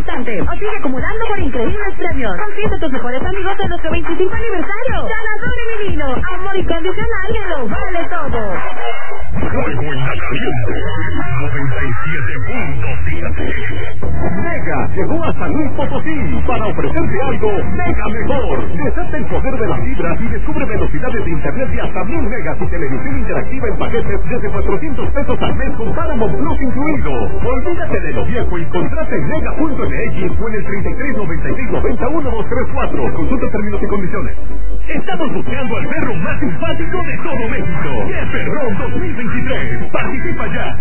instante o sigue acumulando por increíbles premios. Consiente tus mejores amigos en nuestro 25 aniversario. Ganador divino, amor incondicional que lo vale todo. Juego en la caliente 97.7. Mega llegó a San Luis Potosí para ofrecerte algo mega mejor. Desata el poder de las fibras y descubre velocidades de internet de hasta 1000 megas y televisión interactiva en paquetes desde 400 pesos al mes con Paramount Plus incluido. Olvídate de lo viejo y contrata en mega.mx o en el 3396901234. Consulta términos y condiciones. Estamos buscando al perro más simpático de todo México. ¡Qué Perrón 2023! ¡Participa ya!